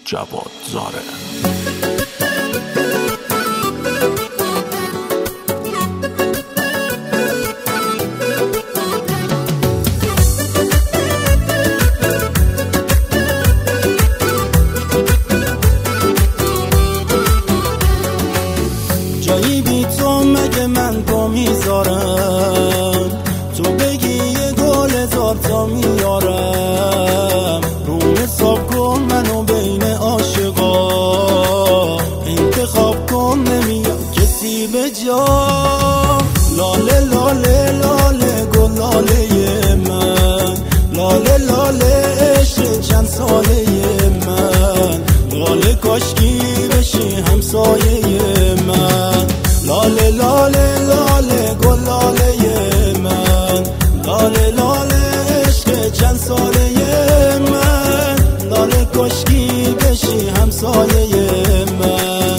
جواد زاره. جایی بی تو مگه من پا میذارم، تو بگی یه گل هزار تا میارم. روم حساب کن منو بین عاشقا، انتخاب کن نمیاد کسی به جا. لاله لاله لاله گل لاله من، لاله لاله عشق چند ساله من، لاله کاشکی بشی همسایه من. لاله لاله لاله گل لاله من، لاله لاله عشق چند ساله من، لاله کاشکی بشی همسایه من.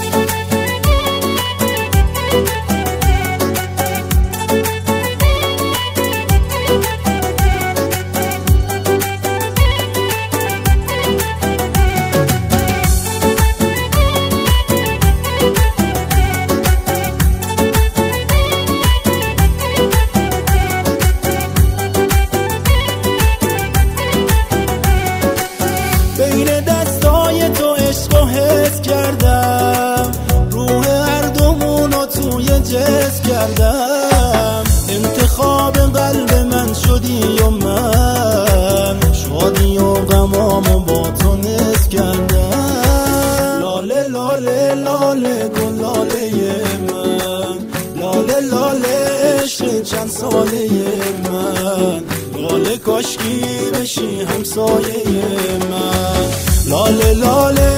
بین دستای تو عشق و حس کردم، روح هر دومونو توی جسم کردم. انتخاب قلب من شدی و من شادی و غمامو با تو نصف کردم. لاله لاله لاله گل لاله من، لاله لاله عشق چند ساله من، لاله کاشکی بشی همسایه من. لاله لاله